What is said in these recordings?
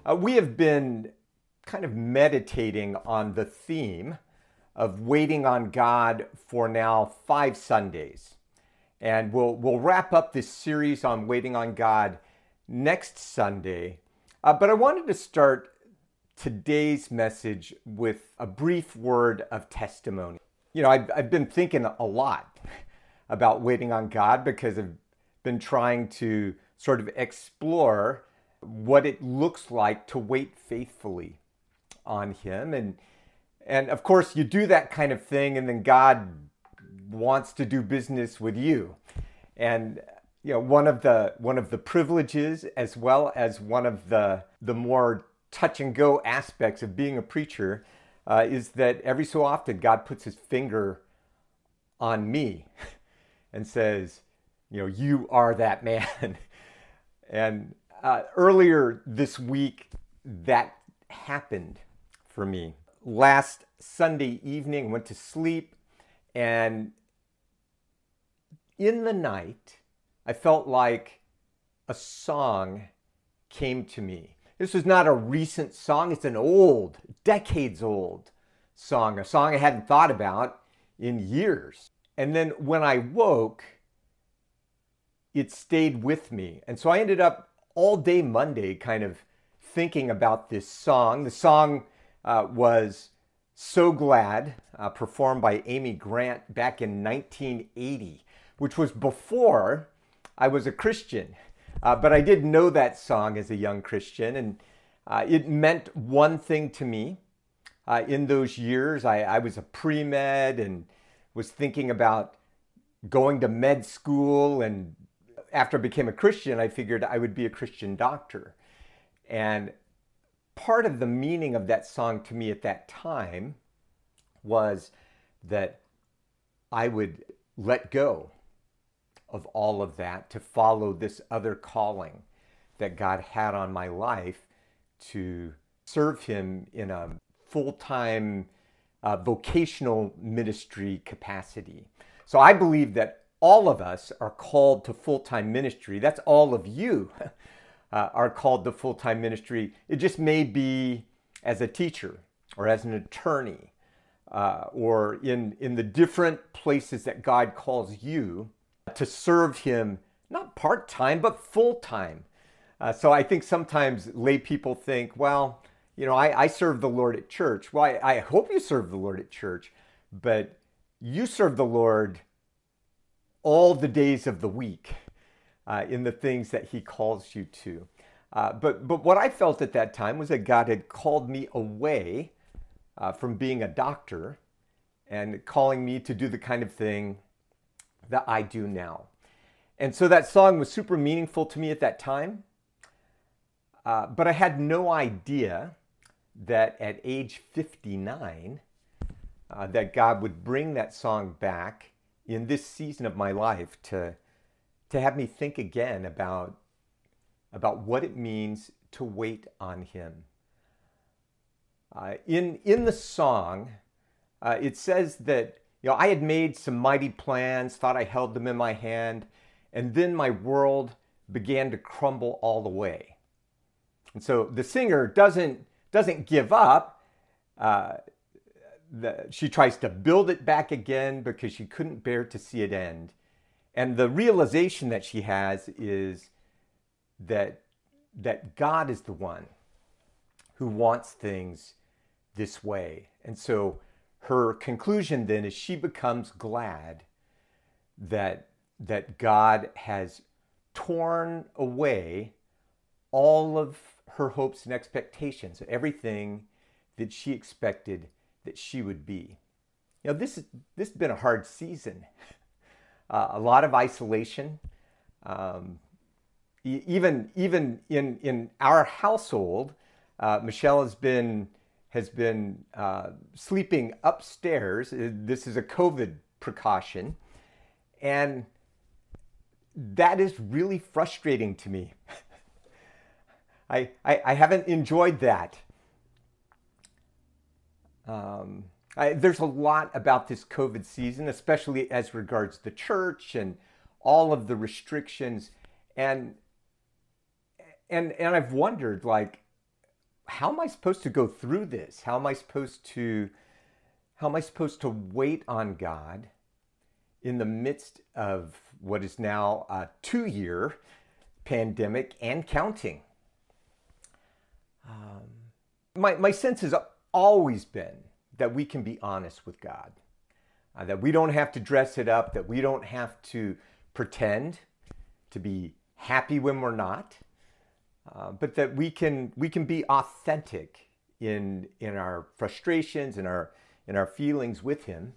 We have been kind of meditating on the theme of waiting on God for now 5 Sundays. And we'll wrap up this series on waiting on God next Sunday. But I wanted to start today's message with a brief word of testimony. You know, I've been thinking a lot about waiting on God because I've been trying to sort of explore what it looks like to wait faithfully on Him. And of course, you do that kind of thing, and then God wants to do business with you. And you know, one of the privileges, as well as one of the more touch and go aspects of being a preacher, is that every so often God puts His finger on me and says, you know, you are that man. And earlier this week, that happened for me. Last Sunday evening, I went to sleep, and in the night, I felt like a song came to me. This was not a recent song. It's an old, decades old song, a song I hadn't thought about in years. And then when I woke, it stayed with me. And so I ended up all day Monday kind of thinking about this song. The song was So Glad, performed by Amy Grant back in 1980, which was before I was a Christian. But I did know that song as a young Christian, and it meant one thing to me. In those years, I was a pre-med and was thinking about going to med school, and after I became a Christian, I figured I would be a Christian doctor. And part of the meaning of that song to me at that time was that I would let go of all of that to follow this other calling that God had on my life, to serve Him in a full-time vocational ministry capacity. So I believe that all of us are called to full-time ministry. That's all of you are called to full-time ministry. It just may be as a teacher or as an attorney or in the different places that God calls you to serve Him, not part-time, but full-time. So I think sometimes lay people think, well, you know, I serve the Lord at church. Well, I hope you serve the Lord at church, but you serve the Lord all the days of the week in the things that He calls you to. But what I felt at that time was that God had called me away from being a doctor and calling me to do the kind of thing that I do now. And so that song was super meaningful to me at that time. But I had no idea that at age 59, that God would bring that song back in this season of my life to have me think again about what it means to wait on Him. In the song, it says that, you know, I had made some mighty plans, thought I held them in my hand, and then my world began to crumble all the way. And so the singer doesn't give up. She tries to build it back again because she couldn't bear to see it end. And the realization that she has is that God is the one who wants things this way. And so her conclusion then is she becomes glad that God has torn away all of her hopes and expectations, everything that she expected that she would be. You know, this has been a hard season. A lot of isolation. Even in our household, Michelle has been sleeping upstairs. This is a COVID precaution, and that is really frustrating to me. I haven't enjoyed that. There's a lot about this COVID season, especially as regards the church and all of the restrictions. And I've wondered, like, how am I supposed to go through this? How am I supposed to wait on God in the midst of what is now a 2-year pandemic and counting? My sense has always been that we can be honest with God, that we don't have to dress it up, that we don't have to pretend to be happy when we're not, but that we can be authentic in our frustrations, in our feelings with Him.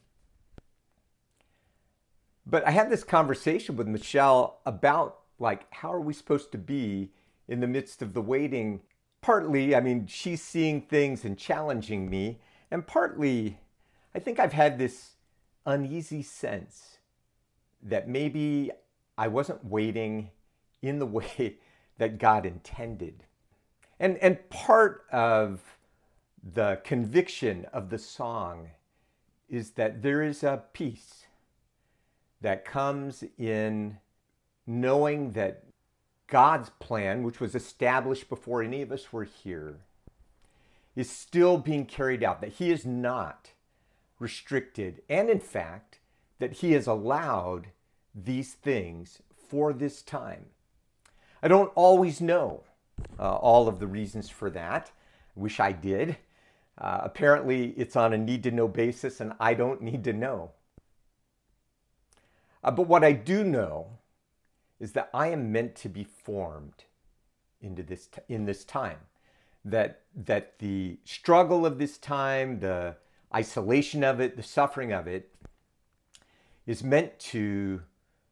But I had this conversation with Michelle about, like, how are we supposed to be in the midst of the waiting? Partly, I mean, she's seeing things and challenging me, and partly, I think I've had this uneasy sense that maybe I wasn't waiting in the way that God intended. And part of the conviction of the song is that there is a peace that comes in knowing that God's plan, which was established before any of us were here, is still being carried out, that He is not restricted, and in fact, that He has allowed these things for this time. I don't always know all of the reasons for that. I wish I did. Apparently, it's on a need-to-know basis, and I don't need to know. But what I do know is that I am meant to be formed into in this time. That the struggle of this time, the isolation of it, the suffering of it, is meant to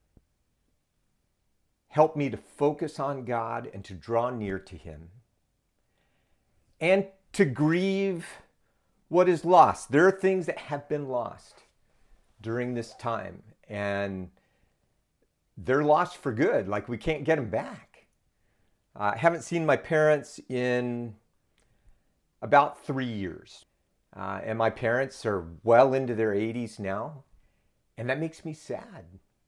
help me to focus on God and to draw near to Him and to grieve what is lost. There are things that have been lost during this time, and they're lost for good. Like, we can't get them back. I haven't seen my parents in about 3 years. And my parents are well into their 80s now, and that makes me sad.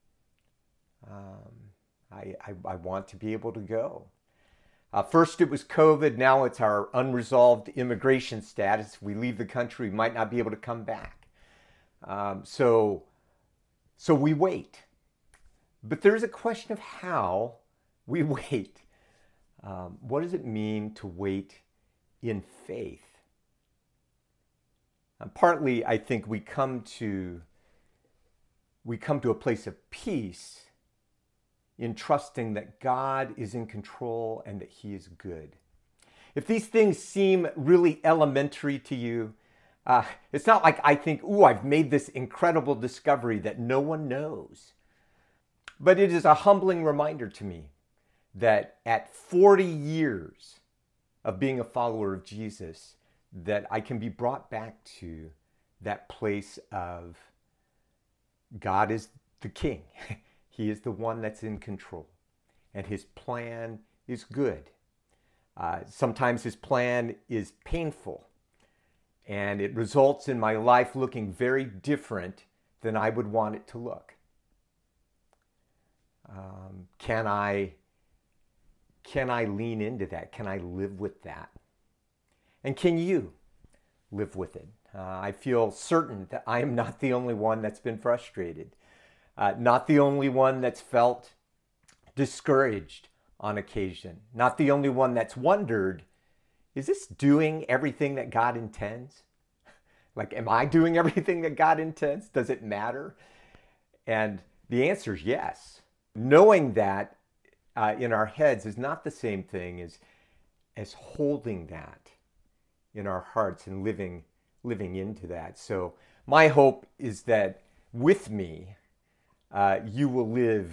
I want to be able to go. First it was COVID, now it's our unresolved immigration status. If we leave the country, we might not be able to come back. So we wait. But there's a question of how we wait. What does it mean to wait in faith? Partly, I think we come to a place of peace in trusting that God is in control and that He is good. If these things seem really elementary to you, it's not like I think, ooh, I've made this incredible discovery that no one knows. But it is a humbling reminder to me that at 40 years of being a follower of Jesus, that I can be brought back to that place of God is the King. He is the one that's in control, and His plan is good. Sometimes His plan is painful, and it results in my life looking very different than I would want it to look. Can I lean into that? Can I live with that? And can you live with it? I feel certain that I am not the only one that's been frustrated, not the only one that's felt discouraged on occasion, not the only one that's wondered, is this doing everything that God intends? Like, am I doing everything that God intends? Does it matter? And the answer is yes. Knowing that in our heads is not the same thing as holding that in our hearts and living into that. So my hope is that with me, you will live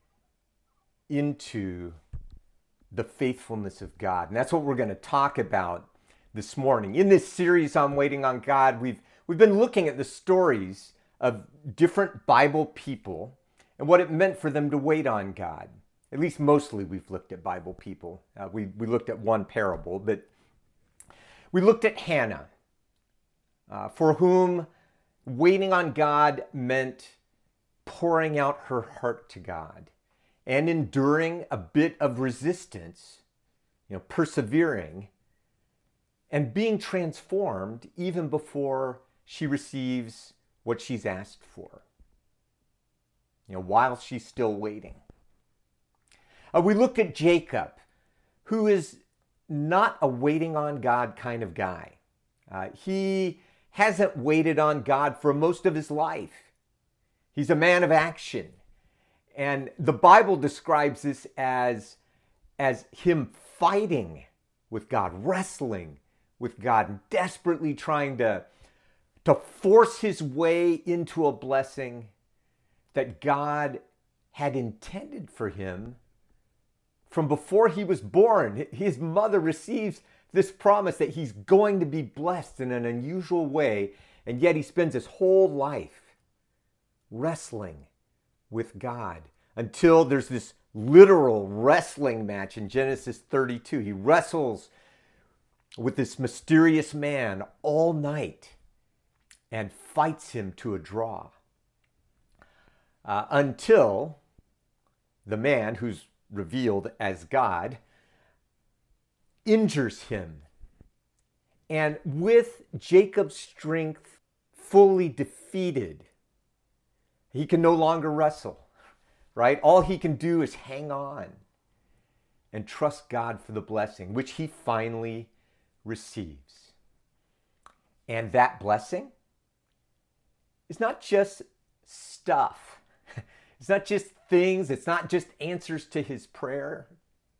into the faithfulness of God. And that's what we're going to talk about this morning. In this series on Waiting on God, we've been looking at the stories of different Bible people and what it meant for them to wait on God. At least mostly we've looked at Bible people. We looked at one parable, but we looked at Hannah, for whom waiting on God meant pouring out her heart to God and enduring a bit of resistance, persevering and being transformed even before she receives what she's asked for, while she's still waiting. We look at Jacob, who is not a waiting on God kind of guy. He hasn't waited on God for most of his life. He's a man of action. And the Bible describes this as him fighting with God, wrestling with God, desperately trying to force his way into a blessing that God had intended for him from before he was born. His mother receives this promise that he's going to be blessed in an unusual way, and yet he spends his whole life wrestling with God until there's this literal wrestling match in Genesis 32. He wrestles with this mysterious man all night and fights him to a draw until the man, who's revealed as God, injures him. And with Jacob's strength fully defeated, he can no longer wrestle, right? All he can do is hang on and trust God for the blessing, which he finally receives. And that blessing is not just stuff. It's not just things. It's not just answers to his prayer.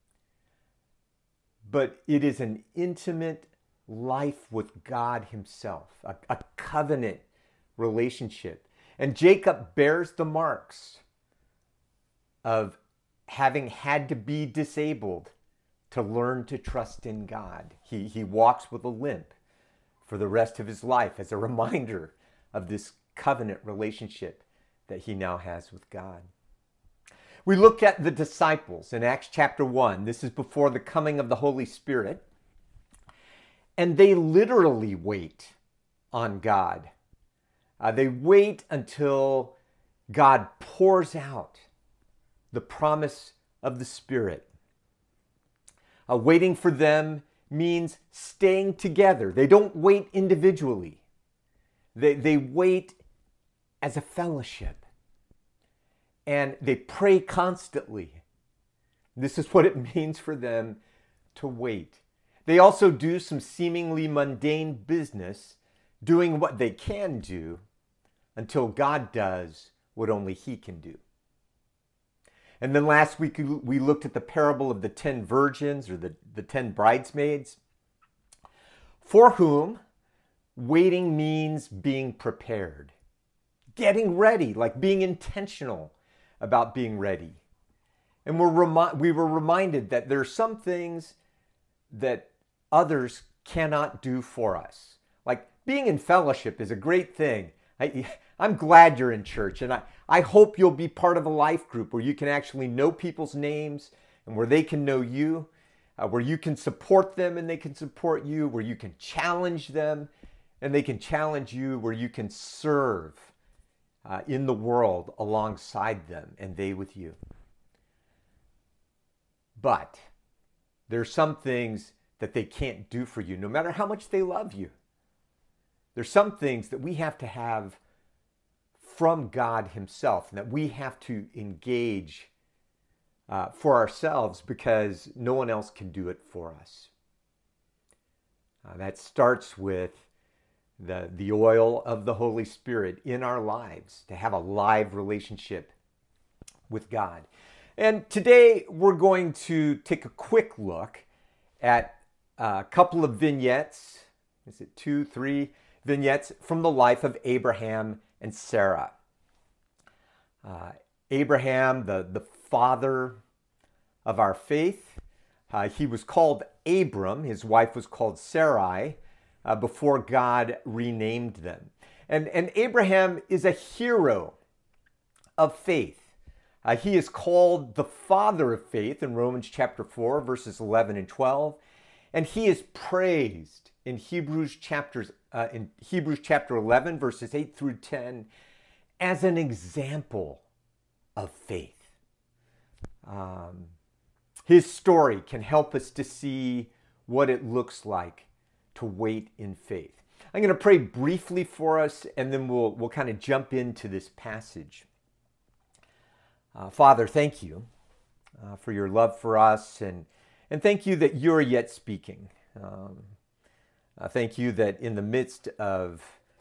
But it is an intimate life with God himself, a covenant relationship. And Jacob bears the marks of having had to be disabled to learn to trust in God. He walks with a limp for the rest of his life as a reminder of this covenant relationship that he now has with God. We look at the disciples in Acts chapter 1. This is before the coming of the Holy Spirit. And they literally wait on God. They wait until God pours out the promise of the Spirit. Waiting for them means staying together. They don't wait individually. They wait as a fellowship. And they pray constantly. This is what it means for them to wait. They also do some seemingly mundane business, doing what they can do until God does what only he can do. And then last week we looked at the parable of the 10 virgins, or the 10 bridesmaids, for whom waiting means being prepared, getting ready, like being intentional about being ready. And we were reminded that there are some things that others cannot do for us. Like being in fellowship is a great thing. I'm glad you're in church, and I hope you'll be part of a life group where you can actually know people's names and where they can know you, where you can support them and they can support you, where you can challenge them and they can challenge you, where you can serve in the world alongside them and they with you. But there's some things that they can't do for you, no matter how much they love you. There's some things that we have to have from God himself, and that we have to engage for ourselves, because no one else can do it for us. That starts with the oil of the Holy Spirit in our lives, to have a live relationship with God. And today we're going to take a quick look at a couple of vignettes. Is it 2, 3 vignettes from the life of Abraham and Sarah. Abraham, the father of our faith, he was called Abram. His wife was called Sarai before God renamed them. And Abraham is a hero of faith. He is called the father of faith in Romans chapter 4, verses 11 and 12. And he is praised in Hebrews chapter 11, verses 8 through 10, as an example of faith. His story can help us to see what it looks like to wait in faith. I'm going to pray briefly for us, and then we'll kind of jump into this passage. Father, thank you for your love for us, and thank you that you're yet speaking. Thank you that in the midst of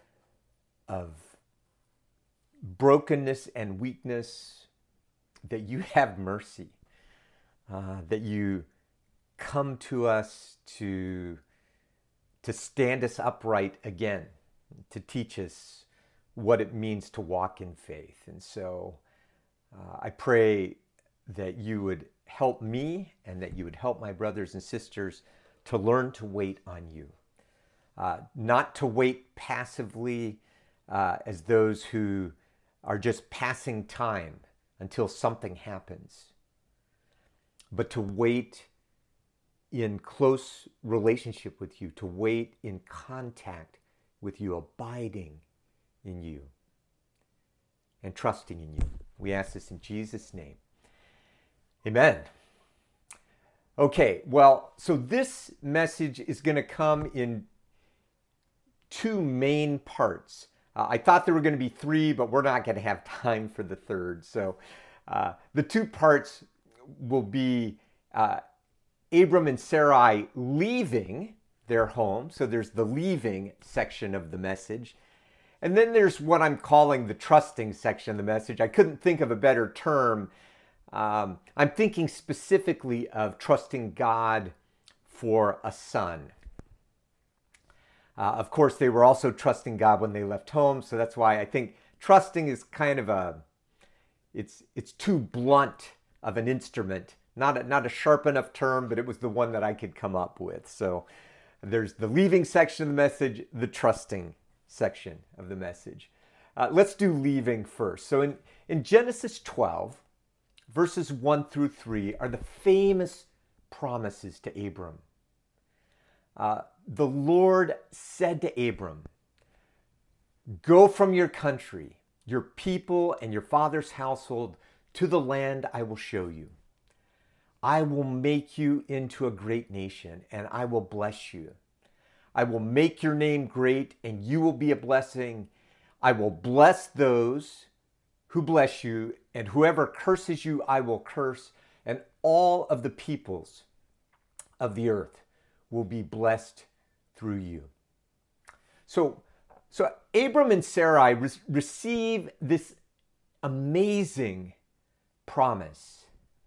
brokenness and weakness, that you have mercy, that you come to us to stand us upright again, to teach us what it means to walk in faith. And so I pray that you would help me and that you would help my brothers and sisters to learn to wait on you. Not to wait passively as those who are just passing time until something happens, but to wait in close relationship with you, to wait in contact with you, abiding in you, and trusting in you. We ask this in Jesus' name. Amen. Okay, well, so this message is going to come in two main parts. I thought there were going to be three, but we're not going to have time for the third. So the two parts will be Abram and Sarai leaving their home. So there's the leaving section of the message. And then there's what I'm calling the trusting section of the message. I couldn't think of a better term. I'm thinking specifically of trusting God for a son. Of course, they were also trusting God when they left home. So that's why I think trusting is kind of it's too blunt of an instrument. Not a sharp enough term, but it was the one that I could come up with. So there's the leaving section of the message, the trusting section of the message. Let's do leaving first. So in Genesis 12, verses 1 through 3 are the famous promises to Abram. The Lord said to Abram, "Go from your country, your people, and your father's household to the land I will show you. I will make you into a great nation, and I will bless you. I will make your name great, and you will be a blessing. I will bless those who bless you, and whoever curses you, I will curse, and all of the peoples of the earth will be blessed through you." So Abram and Sarai receive this amazing promise.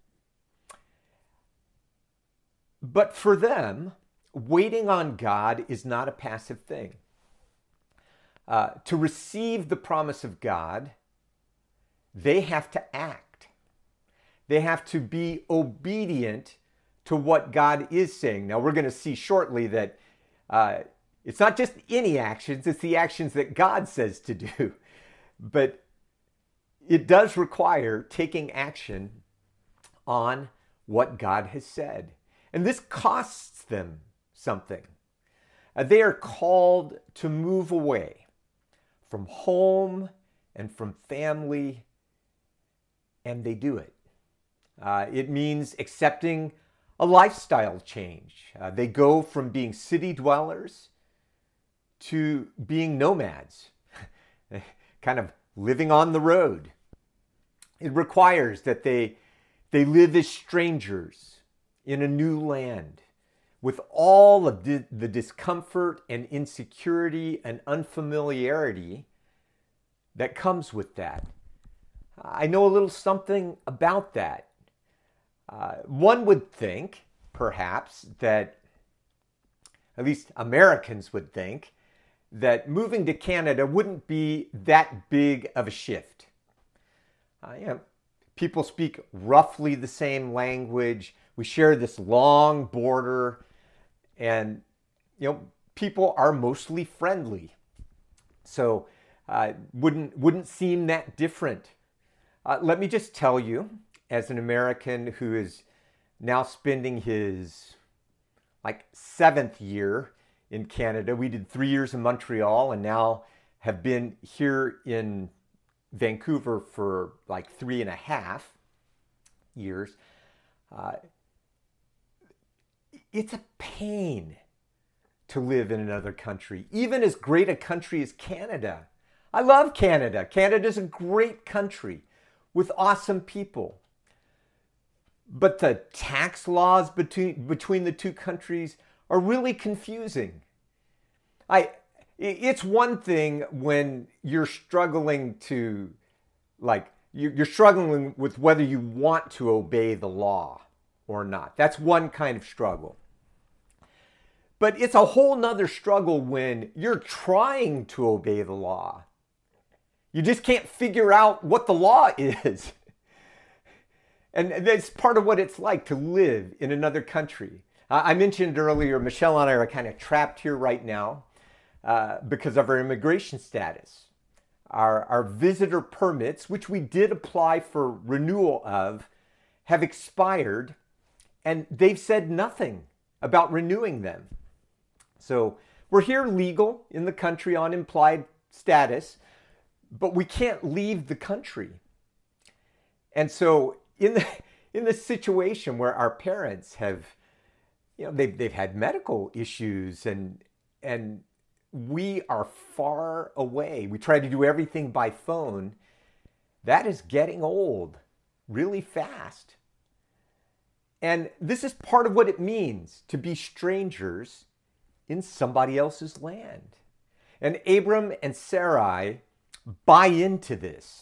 But for them, waiting on God is not a passive thing. To receive the promise of God, they have to act. They have to be obedient to what God is saying. Now, we're going to see shortly that it's not just any actions, it's the actions that God says to do. But it does require taking action on what God has said. And this costs them something. They are called to move away from home and from family, and they do it. It means accepting a lifestyle change. They go from being city dwellers to being nomads, kind of living on the road. It requires that they live as strangers in a new land with all of the discomfort and insecurity and unfamiliarity that comes with that. I know a little something about that. One would think, perhaps, that at least Americans would think, that moving to Canada wouldn't be that big of a shift. People speak roughly the same language. We share this long border, and people are mostly friendly. So wouldn't seem that different. Let me just tell you, as an American who is now spending his 7th year in Canada, we did 3 years in Montreal and now have been here in Vancouver for 3.5 years. It's a pain to live in another country, even as great a country as Canada. I love Canada. Canada's a great country with awesome people. But the tax laws between the two countries are really confusing. It's one thing when you're struggling to, you're struggling with whether you want to obey the law or not. That's one kind of struggle. But it's a whole nother struggle when you're trying to obey the law. You just can't figure out what the law is. And that's part of what it's like to live in another country. I mentioned earlier, Michelle and I are kind of trapped here right now because of our immigration status. Our visitor permits, which we did apply for renewal of, have expired, and they've said nothing about renewing them. So we're here legal in the country on implied status, but we can't leave the country. And so in the situation where our parents have, they've had medical issues and we are far away. We try to do everything by phone. That is getting old really fast. And this is part of what it means to be strangers in somebody else's land. And Abram and Sarai buy into this.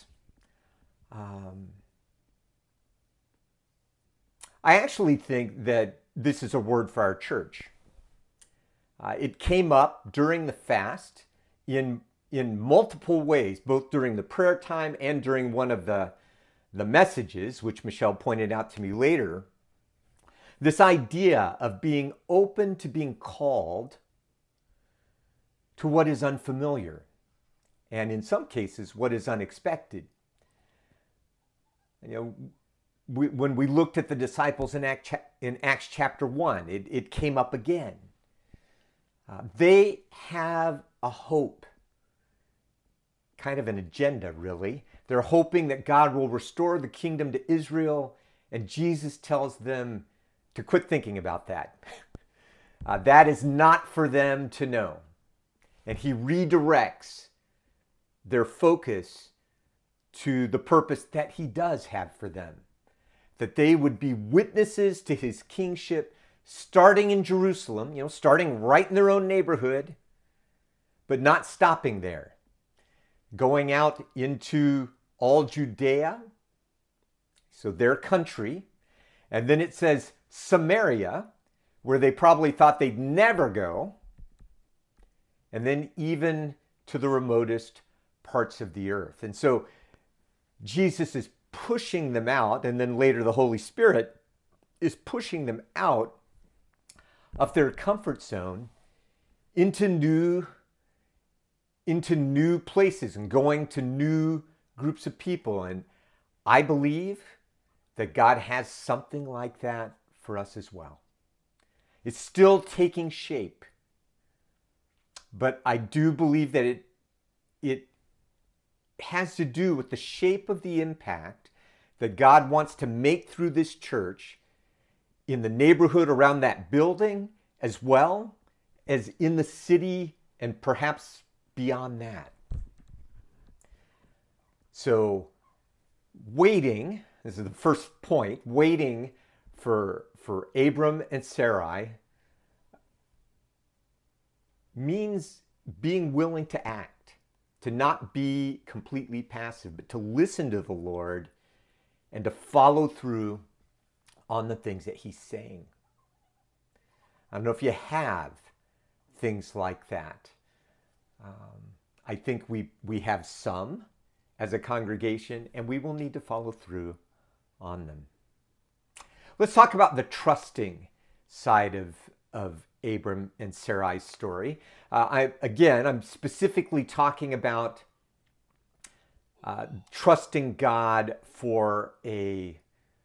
I actually think that this is a word for our church. It came up during the fast in multiple ways, both during the prayer time and during one of the messages, which Michelle pointed out to me later. This idea of being open to being called to what is unfamiliar, and in some cases, what is unexpected. When we looked at the disciples in Acts chapter 1, it came up again. They have a hope, kind of an agenda, really. They're hoping that God will restore the kingdom to Israel, and Jesus tells them to quit thinking about that. That is not for them to know. And he redirects their focus to the purpose that he does have for them. That they would be witnesses to his kingship, starting in Jerusalem, starting right in their own neighborhood, but not stopping there. Going out into all Judea, so their country, and then it says Samaria, where they probably thought they'd never go, and then even to the remotest parts of the earth. And so Jesus is pushing them out, and then later the Holy Spirit is pushing them out of their comfort zone into new places and going to new groups of people. And I believe that God has something like that for us as well. It's still taking shape, but I do believe that it has to do with the shape of the impact that God wants to make through this church in the neighborhood around that building, as well as in the city and perhaps beyond that. So waiting, this is the first point, waiting for Abram and Sarai means being willing to act, to not be completely passive, but to listen to the Lord and to follow through on the things that he's saying. I don't know if you have things like that. I think we have some as a congregation, and we will need to follow through on them. Let's talk about the trusting side of Abram and Sarai's story. I'm specifically talking about trusting God for a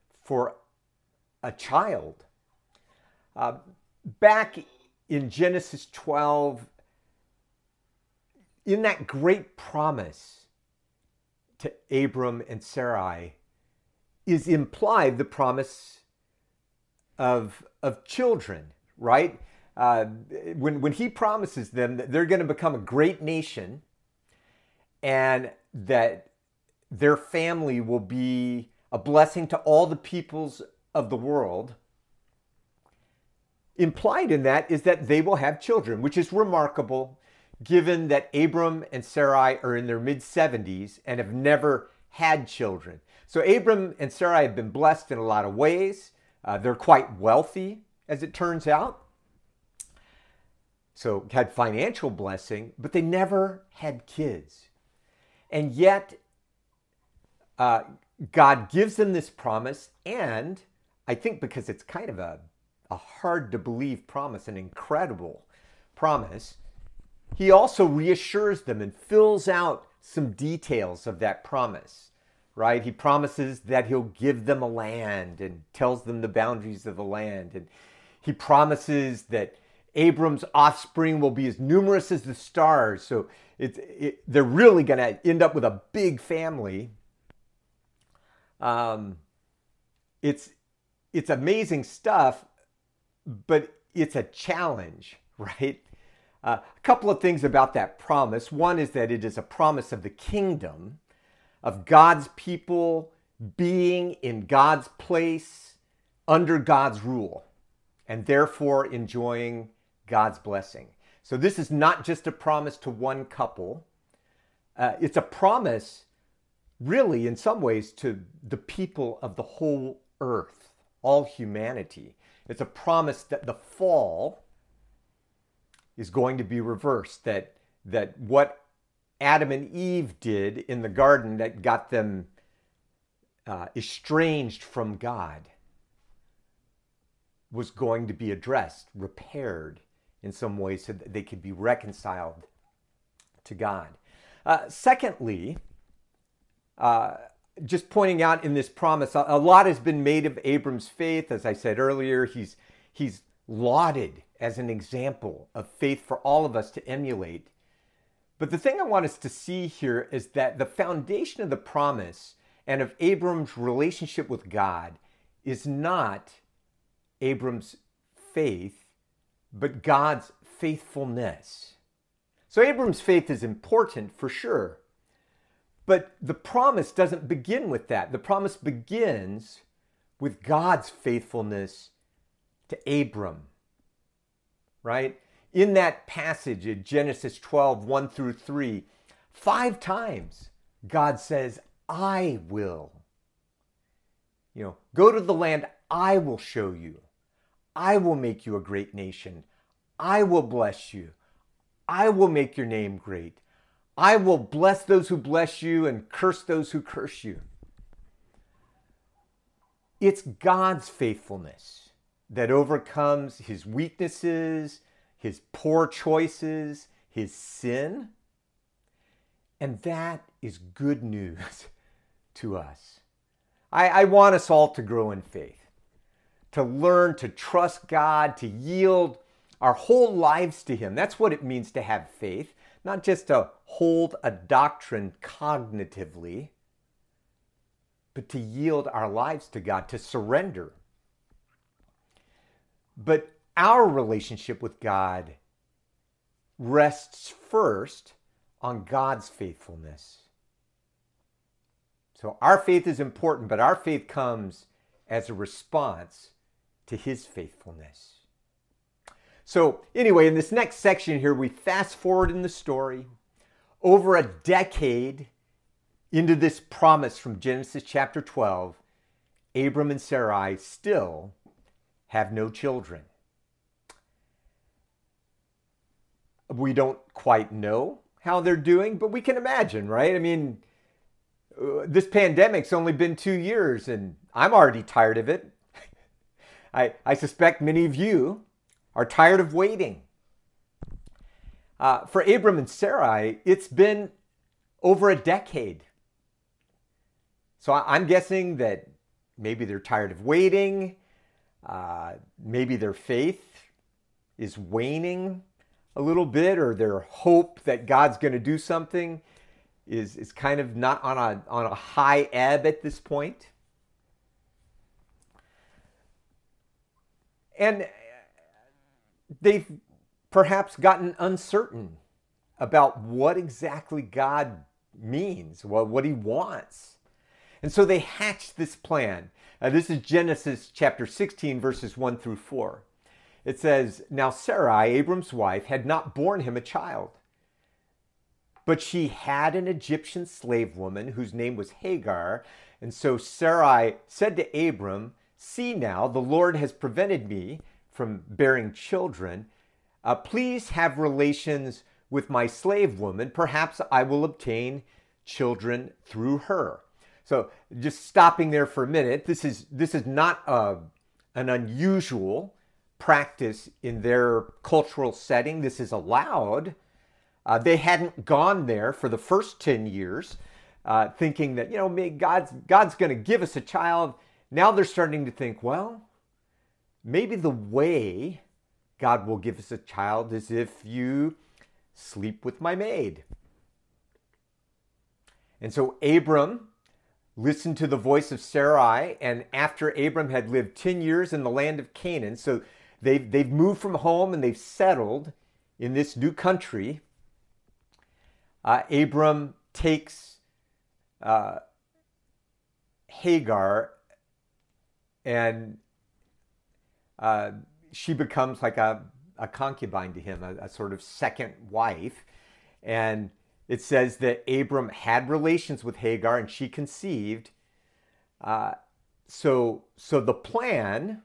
child. Back in Genesis 12, in that great promise to Abram and Sarai is implied the promise of children, right? uh, when he promises them that they're going to become a great nation and that their family will be a blessing to all the peoples of the world, implied in that is that they will have children, which is remarkable given that Abram and Sarai are in their mid-70s and have never had children. So Abram and Sarai have been blessed in a lot of ways. They're quite wealthy, as it turns out. So had financial blessing, but they never had kids. And yet, God gives them this promise, and I think because it's kind of a hard to believe promise, an incredible promise, he also reassures them and fills out some details of that promise, right? He promises that he'll give them a land and tells them the boundaries of the land. And he promises that Abram's offspring will be as numerous as the stars. So they're really going to end up with a big family. It's amazing stuff, but it's a challenge, right? A couple of things about that promise. One is that it is a promise of the kingdom, of God's people being in God's place, under God's rule, and therefore enjoying God's blessing. So this is not just a promise to one couple. It's a promise, really, in some ways, to the people of the whole earth, all humanity. It's a promise that the fall is going to be reversed, that what Adam and Eve did in the garden that got them estranged from God was going to be addressed, repaired in some way so that they could be reconciled to God. Secondly, just pointing out in this promise, a lot has been made of Abram's faith. As I said earlier, he's lauded as an example of faith for all of us to emulate. But the thing I want us to see here is that the foundation of the promise and of Abram's relationship with God is not Abram's faith, but God's faithfulness. So Abram's faith is important for sure, but the promise doesn't begin with that. The promise begins with God's faithfulness to Abram, right? In that passage in Genesis 12, 1 through 3, 5 times God says, I will. Go to the land I will show you. I will make you a great nation. I will bless you. I will make your name great. I will bless those who bless you and curse those who curse you. It's God's faithfulness that overcomes his weaknesses, his poor choices, his sin. And that is good news to us. I want us all to grow in faith, to learn to trust God, to yield our whole lives to him. That's what it means to have faith, not just to hold a doctrine cognitively, but to yield our lives to God, to surrender. But our relationship with God rests first on God's faithfulness. So our faith is important, but our faith comes as a response to his faithfulness. So anyway, in this next section here, we fast forward in the story over a decade into this promise from Genesis chapter 12. Abram and Sarai still have no children. We don't quite know how they're doing, but we can imagine, right? I mean, this pandemic's only been 2 years and I'm already tired of it. I suspect many of you are tired of waiting. For Abram and Sarai, it's been over a decade. So I'm guessing that maybe they're tired of waiting. Maybe their faith is waning a little bit, or their hope that God's going to do something is kind of not on a high ebb at this point. And they've perhaps gotten uncertain about what exactly God means, what he wants. And so they hatched this plan. This is Genesis chapter 16, verses 1 through 4. It says, "Now Sarai, Abram's wife, had not borne him a child, but she had an Egyptian slave woman whose name was Hagar. And so Sarai said to Abram, 'See now, the Lord has prevented me from bearing children. Please have relations with my slave woman. Perhaps I will obtain children through her.'" So just stopping there for a minute, this is not an unusual practice in their cultural setting. This is allowed. They hadn't gone there for the first 10 years, thinking that, God's going to give us a child. Now they're starting to think, well, maybe the way God will give us a child is if you sleep with my maid. And so Abram listened to the voice of Sarai, and after Abram had lived 10 years in the land of Canaan, so they've moved from home and they've settled in this new country, Abram takes Hagar, and she becomes like a concubine to him, a sort of second wife. And it says that Abram had relations with Hagar and she conceived. So the plan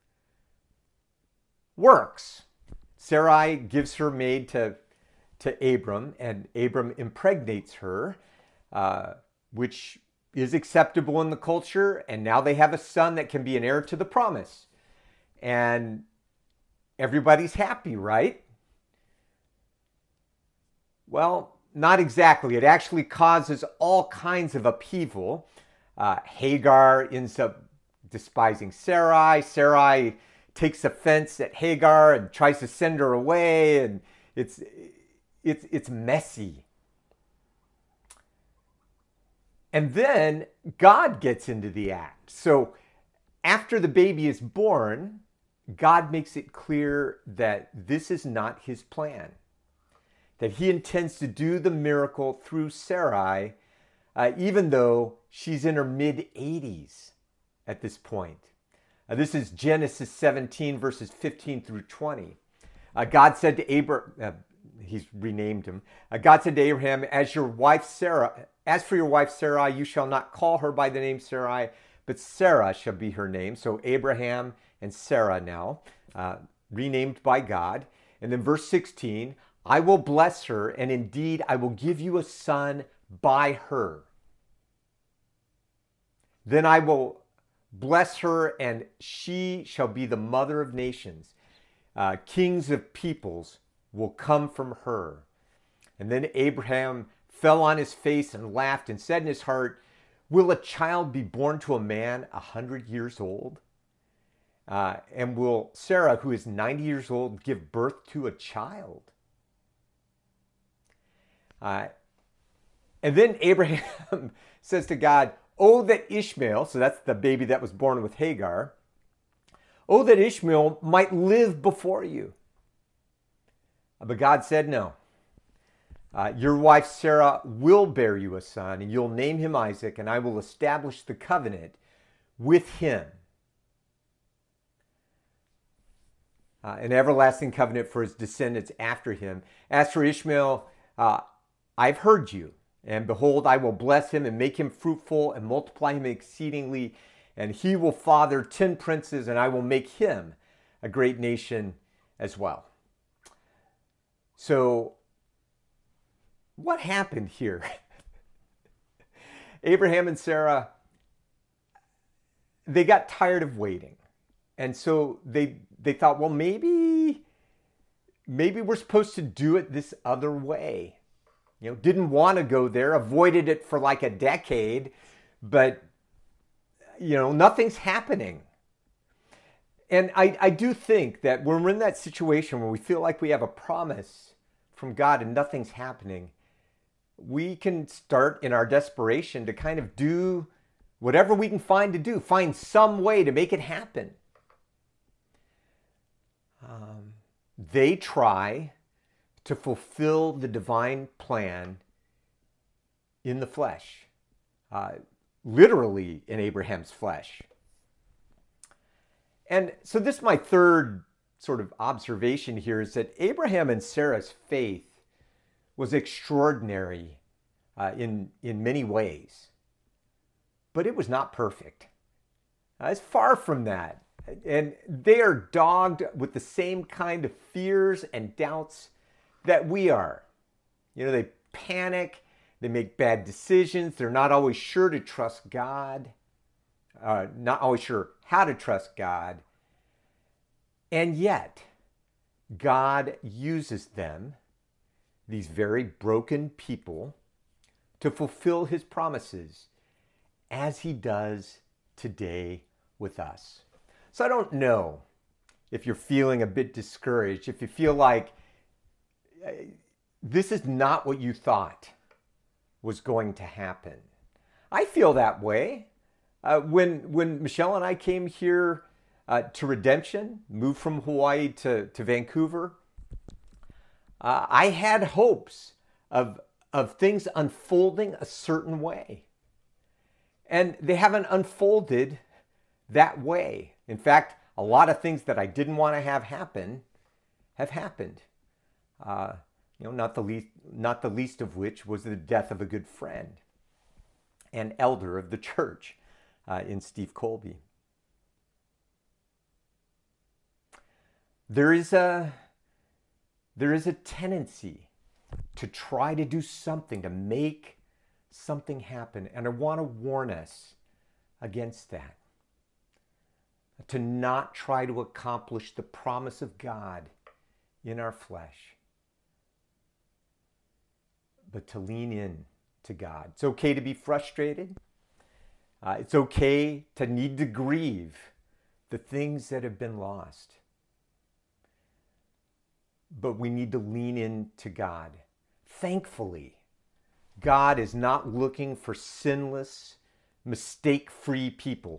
works. Sarai gives her maid to Abram, and Abram impregnates her, which is acceptable in the culture. And now they have a son that can be an heir to the promise. And everybody's happy, right? Well, not exactly. It actually causes all kinds of upheaval. Hagar ends up despising Sarai. Sarai takes offense at Hagar and tries to send her away, and it's messy. And then God gets into the act. So after the baby is born, God makes it clear that this is not his plan, that he intends to do the miracle through Sarai, even though she's in her mid-80s at this point. This is Genesis 17, verses 15 through 20. God said to Abraham, he's renamed him. God said to Abraham, as for your wife Sarai, you shall not call her by the name Sarai, but Sarah shall be her name. So Abraham and Sarah now, renamed by God. And then verse 16, I will bless her, and indeed I will give you a son by her. Then I will bless her, and she shall be the mother of nations. Kings of peoples will come from her. And then Abraham fell on his face and laughed and said in his heart, will a child be born to a man 100 years old? And will Sarah, who is 90 years old, give birth to a child? And then Abraham says to God, oh, that Ishmael, so that's the baby that was born with Hagar, oh, that Ishmael might live before you. But God said, no. Your wife Sarah will bear you a son, and you'll name him Isaac, and I will establish the covenant with him. An everlasting covenant for his descendants after him. As for Ishmael, I've heard you, and behold, I will bless him and make him fruitful and multiply him exceedingly, and he will father 10 princes, and I will make him a great nation as well. So, what happened here? Abraham and Sarah, they got tired of waiting. And so they thought, well, maybe we're supposed to do it this other way. Didn't want to go there, avoided it for like a decade, but, nothing's happening. And I do think that when we're in that situation where we feel like we have a promise from God and nothing's happening, we can start in our desperation to kind of do whatever we can find to do, find some way to make it happen. they try to fulfill the divine plan in the flesh, literally in Abraham's flesh. And so this is my third sort of observation here, is that Abraham and Sarah's faith was extraordinary in many ways, but it was not perfect. It's far from that. And they are dogged with the same kind of fears and doubts that we are. They panic, they make bad decisions, they're not always sure to trust God, not always sure how to trust God. And yet, God uses them, these very broken people, to fulfill his promises, as he does today with us. So I don't know if you're feeling a bit discouraged, if you feel like this is not what you thought was going to happen. I feel that way. When Michelle and I came here to Redemption, moved from Hawaii to Vancouver, I had hopes of things unfolding a certain way. And they haven't unfolded that way. In fact, a lot of things that I didn't want to have happen have happened. Not the least of which was the death of a good friend and elder of the church in Steve Colby. There is a tendency to try to do something, to make something happen. And I want to warn us against that. To not try to accomplish the promise of God in our flesh, but to lean in to God. It's okay to be frustrated. It's okay to need to grieve the things that have been lost. But we need to lean in to God. Thankfully, God is not looking for sinless, mistake-free people.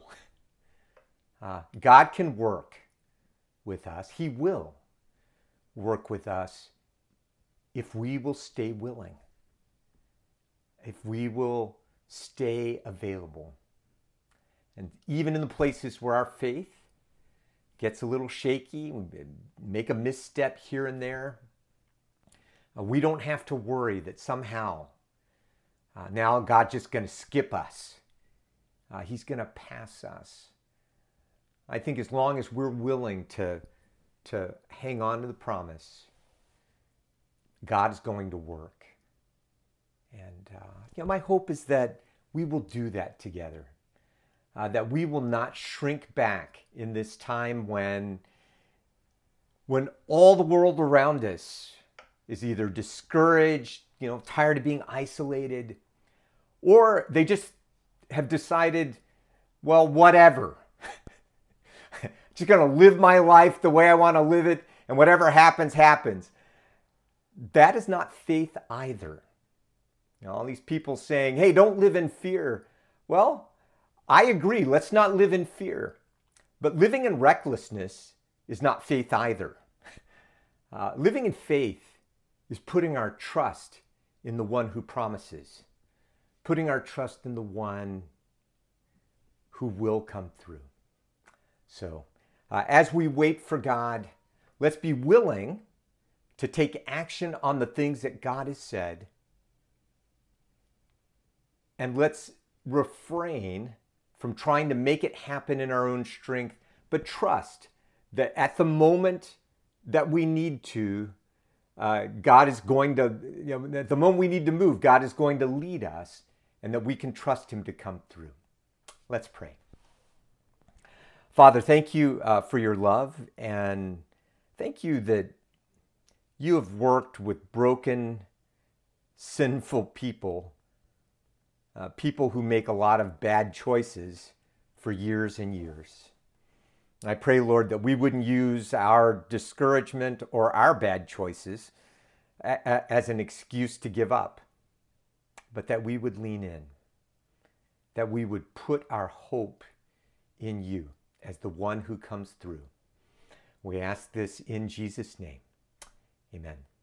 God can work with us. He will work with us if we will stay willing, if we will stay available. And even in the places where our faith gets a little shaky, we make a misstep here and there, we don't have to worry that somehow now God's just going to skip us. He's going to pass us. I think as long as we're willing to hang on to the promise, God is going to work. And my hope is that we will do that together. That we will not shrink back in this time when all the world around us is either discouraged, tired of being isolated, or they just have decided, well, whatever. Just going to live my life the way I want to live it, and whatever happens, happens. That is not faith either. All these people saying, hey, don't live in fear. Well, I agree, let's not live in fear. But living in recklessness is not faith either. Living in faith is putting our trust in the one who promises, putting our trust in the one who will come through. So, as we wait for God, let's be willing to take action on the things that God has said, and let's refrain from trying to make it happen in our own strength, but trust that at the moment that we need to, God is going to, at the moment we need to move, God is going to lead us, and that we can trust him to come through. Let's pray. Father, thank you for your love, and thank you that you have worked with broken, sinful people, people who make a lot of bad choices for years and years. I pray, Lord, that we wouldn't use our discouragement or our bad choices as an excuse to give up, but that we would lean in, that we would put our hope in you as the one who comes through. We ask this in Jesus' name. Amen.